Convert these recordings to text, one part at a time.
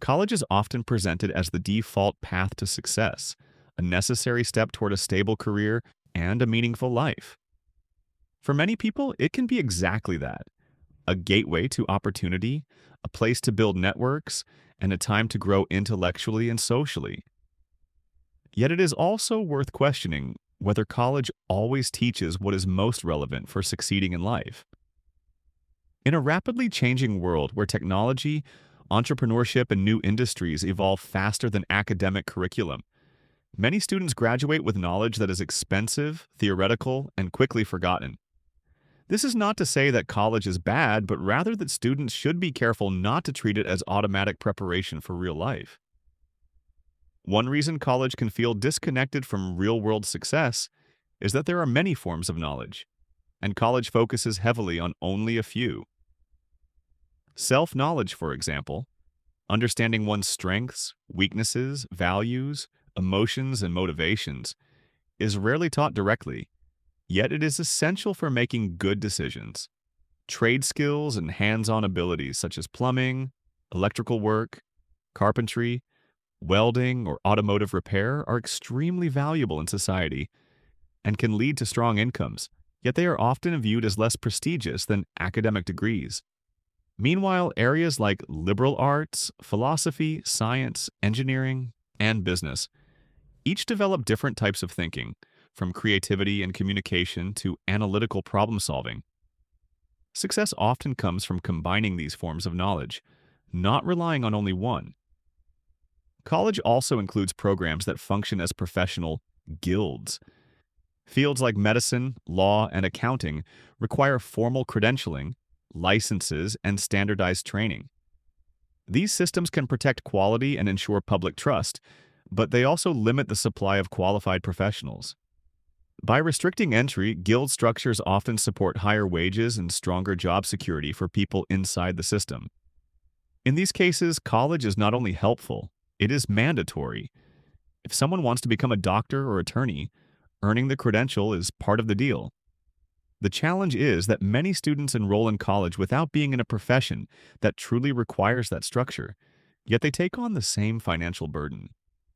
College is often presented as the default path to success, a necessary step toward a stable career and a meaningful life. For many people, it can be exactly that: a gateway to opportunity, a place to build networks, and a time to grow intellectually and socially. Yet it is also worth questioning whether college always teaches what is most relevant for succeeding in life. In a rapidly changing world where technology, entrepreneurship, and new industries evolve faster than academic curriculum, many students graduate with knowledge that is expensive, theoretical, and quickly forgotten. This is not to say that college is bad, but rather that students should be careful not to treat it as automatic preparation for real life. One reason college can feel disconnected from real-world success is that there are many forms of knowledge, and college focuses heavily on only a few. Self-knowledge, for example, understanding one's strengths, weaknesses, values, emotions, and motivations, is rarely taught directly, yet it is essential for making good decisions. Trade skills and hands-on abilities such as plumbing, electrical work, carpentry, welding, or automotive repair are extremely valuable in society and can lead to strong incomes, yet they are often viewed as less prestigious than academic degrees. Meanwhile, areas like liberal arts, philosophy, science, engineering, and business each develop different types of thinking, from creativity and communication to analytical problem solving. Success often comes from combining these forms of knowledge, not relying on only one. College also includes programs that function as professional guilds. Fields like medicine, law, and accounting require formal credentialing, licenses, and standardized training. These systems can protect quality and ensure public trust, but they also limit the supply of qualified professionals. By restricting entry, guild structures often support higher wages and stronger job security for people inside the system. In these cases, college is not only helpful, it is mandatory. If someone wants to become a doctor or attorney, earning the credential is part of the deal. The challenge is that many students enroll in college without being in a profession that truly requires that structure, yet they take on the same financial burden.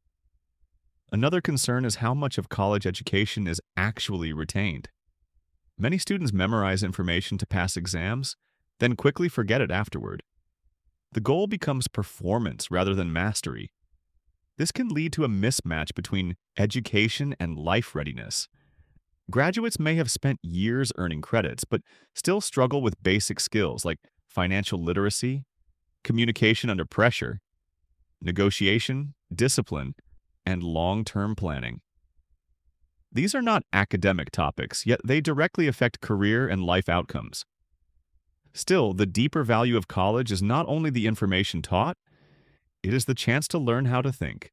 Another concern is how much of college education is actually retained. Many students memorize information to pass exams, then quickly forget it afterward. The goal becomes performance rather than mastery. This can lead to a mismatch between education and life readiness. Graduates may have spent years earning credits, but still struggle with basic skills like financial literacy, communication under pressure, negotiation, discipline, and long-term planning. These are not academic topics, yet they directly affect career and life outcomes. Still, the deeper value of college is not only the information taught, it is the chance to learn how to think.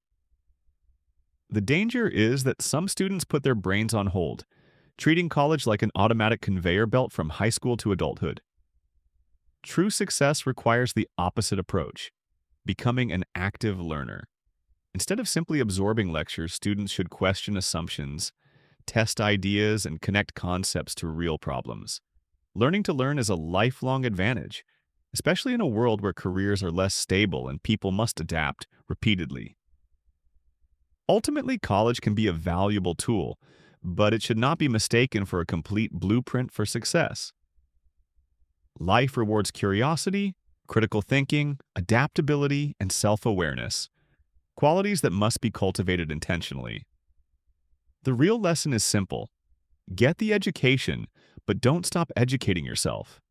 The danger is that some students put their brains on hold, treating college like an automatic conveyor belt from high school to adulthood. True success requires the opposite approach, becoming an active learner. Instead of simply absorbing lectures, students should question assumptions, test ideas, and connect concepts to real problems. Learning to learn is a lifelong advantage, especially in a world where careers are less stable and people must adapt repeatedly. Ultimately, college can be a valuable tool, but it should not be mistaken for a complete blueprint for success. Life rewards curiosity, critical thinking, adaptability, and self-awareness, qualities that must be cultivated intentionally. The real lesson is simple: get the education, but don't stop educating yourself.